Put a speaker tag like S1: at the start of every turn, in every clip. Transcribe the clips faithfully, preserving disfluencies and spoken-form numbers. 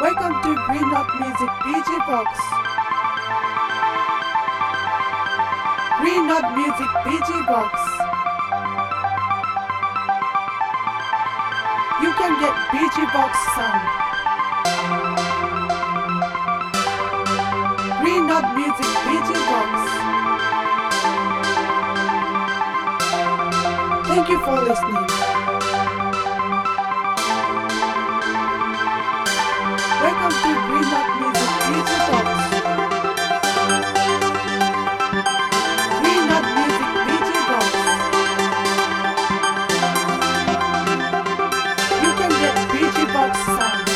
S1: Welcome to Green Knot Music D J Box. Green Knot Music D J Box. You can get D J Box sound. Green Knot Music D J Box. Thank you for listening. Welcome to Green Knot Music D J Box. Green Knot Music D J Box. You can get D J Box sound.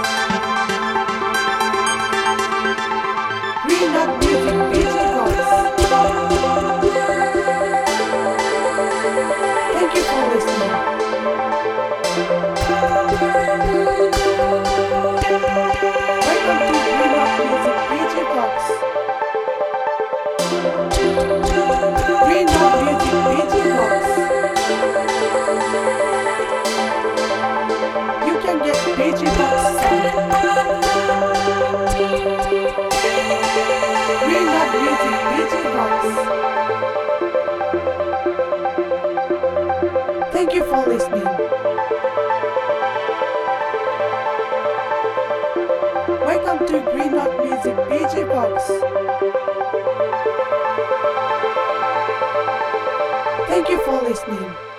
S1: Green Knot Music D J Box. Thank you for listening. Welcome to Green Knot Music D J Box. Green Knot Music D J Box. You can get D J Box sound. Green Knot Music D J Box. Thank you for listening. Welcome to Green Knot Music D J Box. Thank you for listening.